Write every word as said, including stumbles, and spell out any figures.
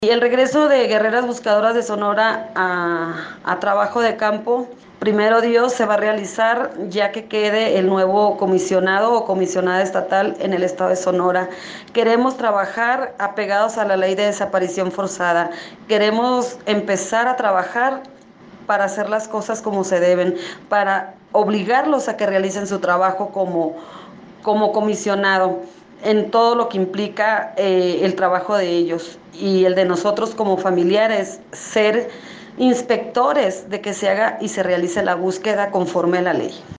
Y el regreso de Guerreras Buscadoras de Sonora a, a trabajo de campo, primero Dios, se va a realizar ya que quede el nuevo comisionado o comisionada estatal en el estado de Sonora. Queremos trabajar apegados a la ley de desaparición forzada. Queremos empezar a trabajar para hacer las cosas como se deben, para obligarlos a que realicen su trabajo como, como comisionado en todo lo que implica eh, el trabajo de ellos y el de nosotros como familiares, ser inspectores de que se haga y se realice la búsqueda conforme a la ley.